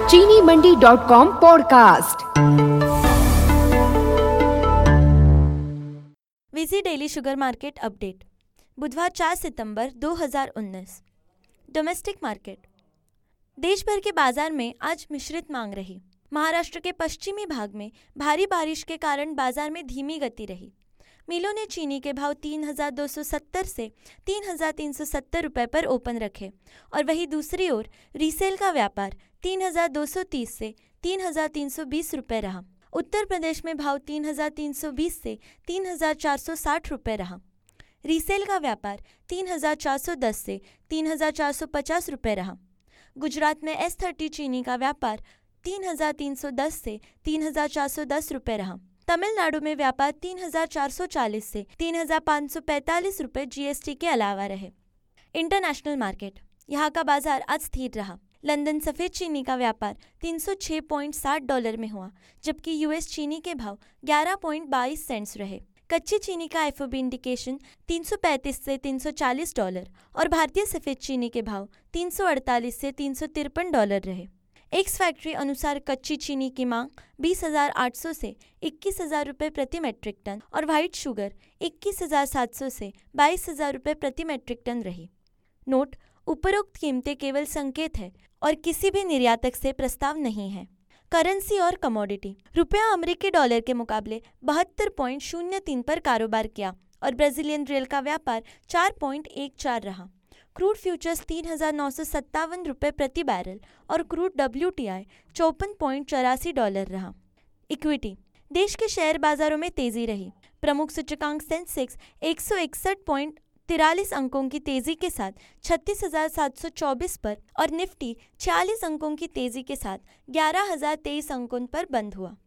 चीनी मंडी.com पॉडकास्ट। विजी डेली शुगर मार्केट अपडेट बुधवार 4 सितंबर 2019। Domestic market. देश भर के बाजार में आज मिश्रित मांग रही। महाराष्ट्र के पश्चिमी भाग में भारी बारिश के कारण बाजार में धीमी गति रही। मिलों ने चीनी के भाव 3,270 से 3,370 रुपये पर ओपन रखे और वहीं दूसरी ओर रीसेल का व्यापार 3,230 से 3,320 रुपये रहा। उत्तर प्रदेश में भाव 3,320 से 3,460 रुपये रहा। रीसेल का व्यापार 3,410 से 3,450 रुपये रहा। गुजरात में S30 चीनी का व्यापार 3,310 से 3,410 रुपये रहा। तमिलनाडु में व्यापार 3,440 से 3,545 रुपये GST के अलावा रहे। International market. यहाँ का बाजार आज स्थिर रहा। लंदन सफ़ेद चीनी का व्यापार $306.60 में हुआ, जबकि US चीनी के भाव 11.22 सेंट्स रहे। कच्ची चीनी का FOB इंडिकेशन $335 से $340 और भारतीय सफ़ेद चीनी के भाव $348 से $353 रहे। एक्स फैक्ट्री अनुसार कच्ची चीनी की मांग 20,800 से 21,000 रुपये प्रति मेट्रिक टन और व्हाइट शुगर 21,700 से 22,000 रुपये प्रति मेट्रिक टन रही। नोट: उपरोक्त कीमतें केवल संकेत है और किसी भी निर्यातक से प्रस्ताव नहीं है। करेंसी और कमोडिटी। रुपया अमेरिकी डॉलर के मुकाबले 72.03 पर कारोबार किया और ब्राजीलियन रियल का व्यापार 4.14 रहा। क्रूड फ्यूचर्स 3,957 रुपये प्रति बैरल और क्रूड WTI $54.84 रहा। इक्विटी। देश के शेयर बाजारों में तेजी रही। प्रमुख सूचकांक सेंसेक्स 161.43 अंकों की तेजी के साथ 36,724 पर और निफ्टी 46 अंकों की तेजी के साथ 11,023 अंकों पर बंद हुआ।